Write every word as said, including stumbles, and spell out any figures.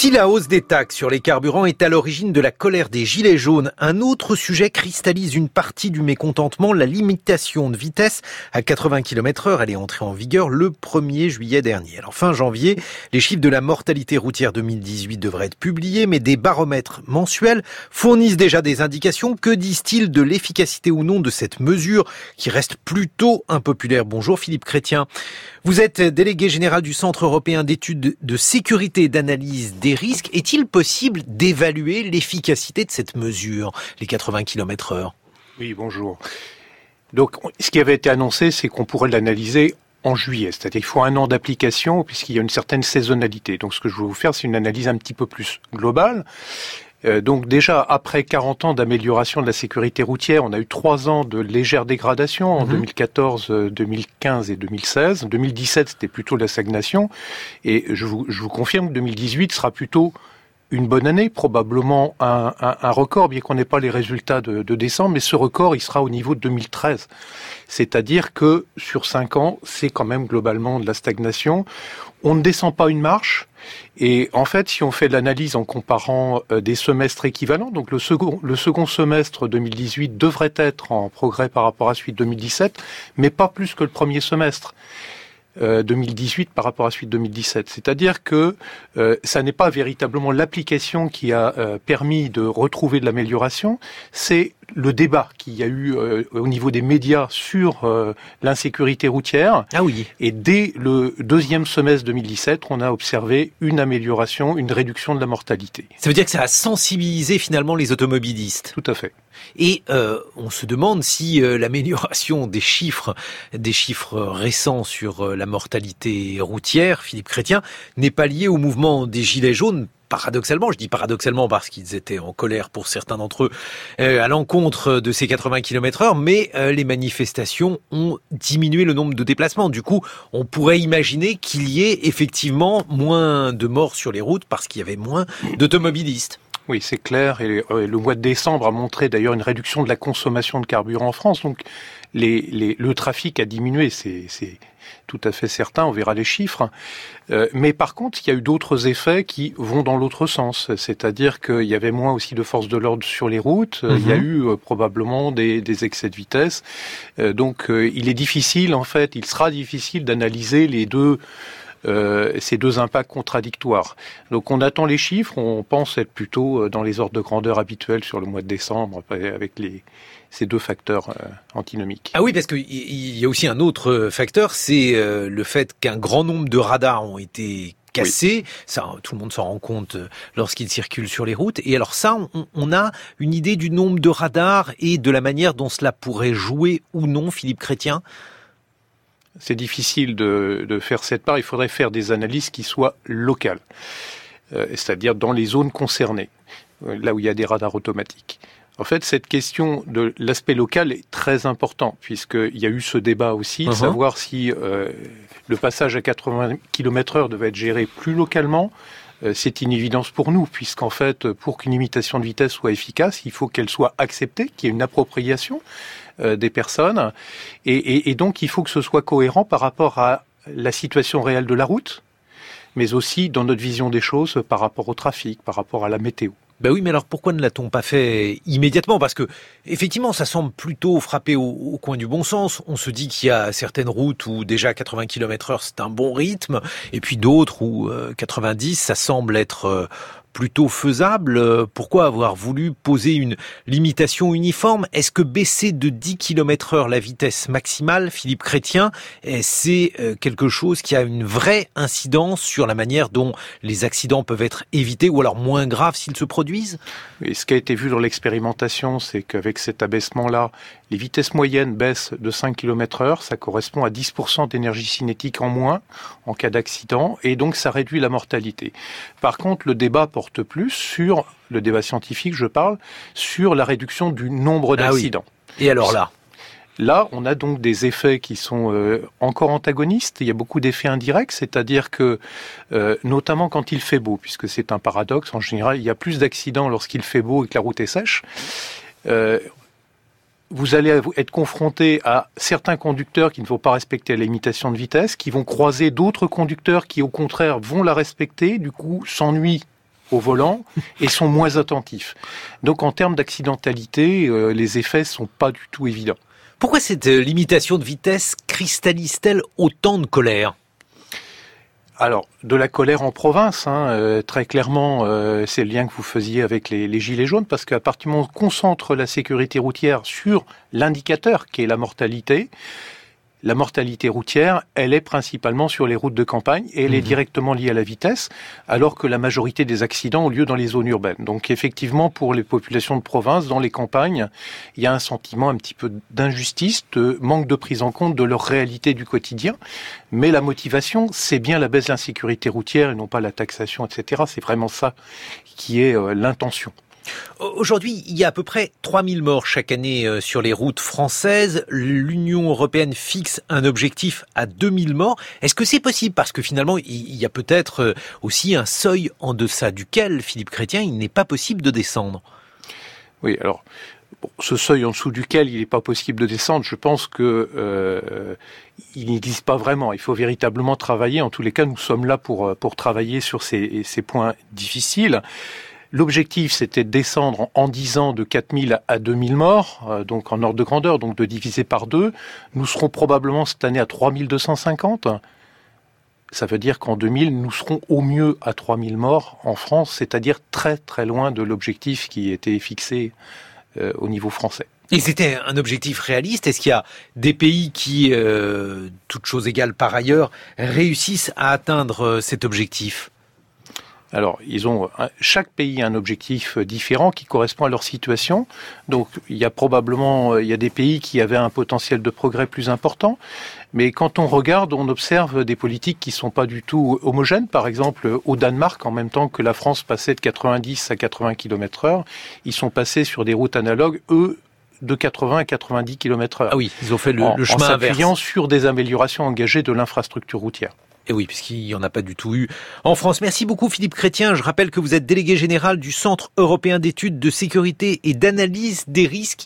Si la hausse des taxes sur les carburants est à l'origine de la colère des Gilets jaunes, un autre sujet cristallise une partie du mécontentement, la limitation de vitesse à quatre-vingts kilomètres heure. Elle est entrée en vigueur le premier juillet dernier. Alors fin janvier, les chiffres de la mortalité routière deux mille dix-huit devraient être publiés, mais des baromètres mensuels fournissent déjà des indications. Que disent-ils de l'efficacité ou non de cette mesure qui reste plutôt impopulaire? Bonjour Philippe Chrétien. Vous êtes délégué général du Centre européen d'études de sécurité et d'analyse des risques. Est-il possible d'évaluer l'efficacité de cette mesure, les quatre-vingts kilomètres heure? Oui, bonjour. Donc, ce qui avait été annoncé, c'est qu'on pourrait l'analyser en juillet. C'est-à-dire qu'il faut un an d'application puisqu'il y a une certaine saisonnalité. Donc, ce que je vais vous faire, c'est une analyse un petit peu plus globale. Euh, donc déjà, après quarante ans d'amélioration de la sécurité routière, on a eu trois ans de légère dégradation en mmh. deux mille quatorze, deux mille quinze et deux mille seize. deux mille dix-sept, c'était plutôt la stagnation. Et je vous, je vous confirme que deux mille dix-huit sera plutôt une bonne année, probablement un, un, un record, bien qu'on n'ait pas les résultats de, de décembre, mais ce record, il sera au niveau de deux mille treize. C'est-à-dire que sur cinq ans, c'est quand même globalement de la stagnation. On ne descend pas une marche. Et en fait, si on fait de l'analyse en comparant euh, des semestres équivalents, donc le second, le second semestre deux mille dix-huit devrait être en progrès par rapport à celui de deux mille dix-sept, mais pas plus que le premier semestre euh, deux mille dix-huit par rapport à celui de deux mille dix-sept. C'est-à-dire que euh, ça n'est pas véritablement l'application qui a euh, permis de retrouver de l'amélioration, c'est le débat qu'il y a eu euh, au niveau des médias sur euh, l'insécurité routière. Ah oui. Et dès le deuxième semestre deux mille dix-sept, on a observé une amélioration, une réduction de la mortalité. Ça veut dire que ça a sensibilisé finalement les automobilistes. Tout à fait. Et euh, on se demande si euh, l'amélioration des chiffres, des chiffres récents sur euh, la mortalité routière, Philippe Chrétien, n'est pas liée au mouvement des Gilets jaunes. Paradoxalement, je dis paradoxalement parce qu'ils étaient en colère pour certains d'entre eux euh, à l'encontre de ces quatre-vingts kilomètres heure, mais euh, les manifestations ont diminué le nombre de déplacements. Du coup, on pourrait imaginer qu'il y ait effectivement moins de morts sur les routes parce qu'il y avait moins d'automobilistes. Oui, c'est clair. Et le mois de décembre a montré d'ailleurs une réduction de la consommation de carburant en France. Donc, les, les, le trafic a diminué. C'est, c'est tout à fait certain. On verra les chiffres. Euh, mais par contre, il y a eu d'autres effets qui vont dans l'autre sens. C'est-à-dire qu'il y avait moins aussi de forces de l'ordre sur les routes. Mmh. Il y a eu euh, probablement des, des excès de vitesse. Euh, donc, euh, il est difficile, en fait, il sera difficile d'analyser les deux Euh, ces deux impacts contradictoires. Donc on attend les chiffres, on pense être plutôt dans les ordres de grandeur habituels sur le mois de décembre avec les, ces deux facteurs euh, antinomiques. Ah oui, parce qu'il y a aussi un autre facteur, c'est euh, le fait qu'un grand nombre de radars ont été cassés. Oui. Ça, tout le monde s'en rend compte lorsqu'ils circulent sur les routes. Et alors ça, on, on a une idée du nombre de radars et de la manière dont cela pourrait jouer ou non, Philippe Chrétien? C'est difficile de, de faire cette part. Il faudrait faire des analyses qui soient locales, euh, c'est-à-dire dans les zones concernées, euh, là où il y a des radars automatiques. En fait, cette question de l'aspect local est très important, puisqu'il y a eu ce débat aussi, de uh-huh. savoir si euh, le passage à quatre-vingts kilomètres heure devait être géré plus localement. Euh, c'est une évidence pour nous, puisqu'en fait, pour qu'une limitation de vitesse soit efficace, il faut qu'elle soit acceptée, qu'il y ait une appropriation euh, des personnes. Et, et, et donc, il faut que ce soit cohérent par rapport à la situation réelle de la route, mais aussi dans notre vision des choses par rapport au trafic, par rapport à la météo. Ben oui, mais alors pourquoi ne l'a-t-on pas fait immédiatement? Parce que, effectivement, ça semble plutôt frapper au, au coin du bon sens. On se dit qu'il y a certaines routes où déjà quatre-vingts kilomètres heure, c'est un bon rythme, et puis d'autres où euh, quatre-vingt-dix, ça semble être euh, plutôt faisable. Pourquoi avoir voulu poser une limitation uniforme? Est-ce que baisser de dix kilomètres heure la vitesse maximale, Philippe Chrétien, c'est quelque chose qui a une vraie incidence sur la manière dont les accidents peuvent être évités ou alors moins graves s'ils se produisent? Et ce qui a été vu dans l'expérimentation, c'est qu'avec cet abaissement-là, les vitesses moyennes baissent de cinq kilomètres heure, ça correspond à dix pour cent d'énergie cinétique en moins en cas d'accident, et donc ça réduit la mortalité. Par contre, le débat porte plus sur, le débat scientifique je parle, sur la réduction du nombre d'accidents. Ah oui. Et alors là ? Là, on a donc des effets qui sont euh, encore antagonistes. Il y a beaucoup d'effets indirects, c'est-à-dire que, euh, notamment quand il fait beau, puisque c'est un paradoxe, en général, il y a plus d'accidents lorsqu'il fait beau et que la route est sèche. Euh, vous allez être confronté à certains conducteurs qui ne vont pas respecter la limitation de vitesse, qui vont croiser d'autres conducteurs qui, au contraire, vont la respecter, du coup, s'ennuient au volant et sont moins attentifs. Donc en termes d'accidentalité, euh, les effets sont pas du tout évidents. Pourquoi cette limitation de vitesse cristallise-t-elle autant de colère ? Alors, de la colère en province, hein, euh, très clairement, euh, c'est le lien que vous faisiez avec les, les gilets jaunes, parce qu'à partir du moment où on concentre la sécurité routière sur l'indicateur qui est la mortalité, la mortalité routière, elle est principalement sur les routes de campagne et elle mmh. est directement liée à la vitesse, alors que la majorité des accidents ont lieu dans les zones urbaines. Donc effectivement, pour les populations de province, dans les campagnes, il y a un sentiment un petit peu d'injustice, de manque de prise en compte de leur réalité du quotidien. Mais la motivation, c'est bien la baisse de l'insécurité routière et non pas la taxation, et cetera. C'est vraiment ça qui est euh, l'intention. Aujourd'hui, il y a à peu près trois mille morts chaque année sur les routes françaises. L'Union européenne fixe un objectif à deux mille morts. Est-ce que c'est possible ? Parce que finalement, il y a peut-être aussi un seuil en deçà duquel, Philippe Chrétien, il n'est pas possible de descendre. Oui, alors, bon, ce seuil en dessous duquel il n'est pas possible de descendre, je pense que euh, il n'existe pas vraiment. Il faut véritablement travailler. En tous les cas, nous sommes là pour, pour travailler sur ces, ces points difficiles. L'objectif, c'était de descendre en dix ans de quatre mille à deux mille morts, euh, donc en ordre de grandeur, donc de diviser par deux. Nous serons probablement cette année à trois mille deux cent cinquante. Ça veut dire qu'en deux mille, nous serons au mieux à trois mille morts en France, c'est-à-dire très très loin de l'objectif qui était fixé euh, au niveau français. Et c'était un objectif réaliste ? Est-ce qu'il y a des pays qui, euh, toutes choses égales par ailleurs, réussissent à atteindre cet objectif ? Alors, ils ont chaque pays a un objectif différent qui correspond à leur situation. Donc, il y a probablement il y a des pays qui avaient un potentiel de progrès plus important. Mais quand on regarde, on observe des politiques qui sont pas du tout homogènes. Par exemple, au Danemark, en même temps que la France passait de quatre-vingt-dix à quatre-vingts kilomètres heure, ils sont passés sur des routes analogues, eux, de quatre-vingts à quatre-vingt-dix kilomètres heure. Ah oui, ils ont fait le, en, le chemin en s'appuyant inverse. sur des améliorations engagées de l'infrastructure routière. Et oui, puisqu'il n'y en a pas du tout eu en France. Merci beaucoup Philippe Chrétien. Je rappelle que vous êtes délégué général du Centre européen d'études de sécurité et d'analyse des risques